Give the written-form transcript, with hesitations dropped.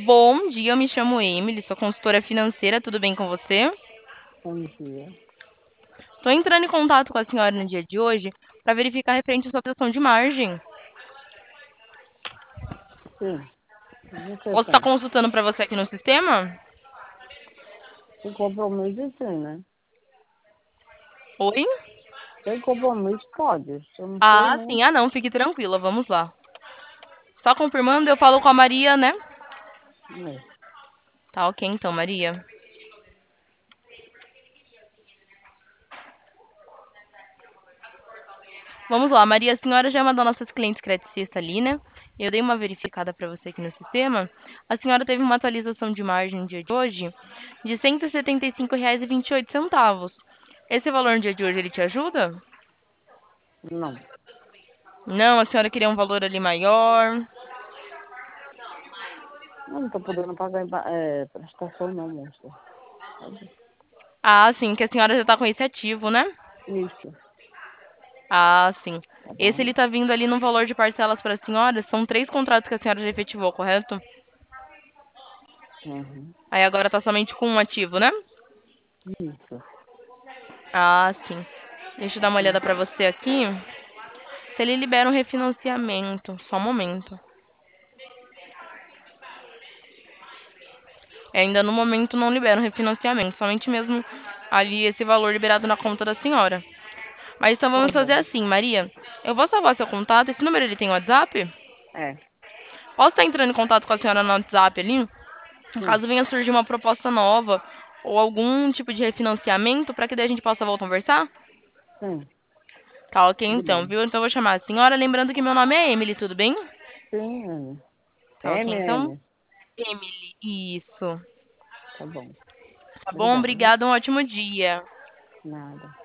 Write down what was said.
Bom dia, eu me chamo Emily, sou consultora financeira, tudo bem com você? Bom dia. Estou entrando em contato com a senhora no dia de hoje para verificar referente à sua operação de margem. Sim, você Posso estar tem. consultando para você aqui no sistema? Tem compromisso, sim, né? Oi? Tem compromisso, pode. Se eu não sei, Ah, né? sim. Ah, não, fique tranquila, vamos lá. Só confirmando, eu falo com a Maria, né? É. Tá ok, então, Maria. Vamos lá, Maria, a senhora já é uma das nossas clientes credicistas ali, né? Eu dei uma verificada para você aqui no sistema. A senhora teve uma atualização de margem no dia de hoje de R$ 175,28. Esse valor no dia de hoje, ele te ajuda? Não. Não, a senhora queria um valor ali maior. Eu não tô podendo pagar prestação, não, moça. Sabe? Ah, sim, que a senhora já tá com esse ativo, né? Isso, Ah, sim. tá Esse bom? ele tá vindo ali no valor de parcelas para a senhora. São 3 contratos que a senhora já efetivou, correto? Uhum. Aí agora tá somente com um ativo, né? Isso. Ah, sim. Deixa eu dar uma olhada Uhum. para você aqui. Se ele libera um refinanciamento, só um momento. Ainda no momento não libera um refinanciamento, somente mesmo ali esse valor liberado na conta da senhora. Mas então Tá vamos fazer bom. assim, Maria. Eu vou salvar seu contato. Esse número ele tem WhatsApp? É, Posso estar entrando em contato com a senhora no WhatsApp ali? sim, Caso venha surgir uma proposta nova ou algum tipo de refinanciamento, para que daí a gente possa voltar a conversar? sim. Tá ok Tudo então, bem. viu? Então eu vou chamar a senhora, lembrando que meu nome é Emily, tudo bem? Sim, Anne. Tá ok então? MM. Emily, isso. Tá bom. Tá bom? Obrigada, viu? Obrigada, um ótimo dia. Nada.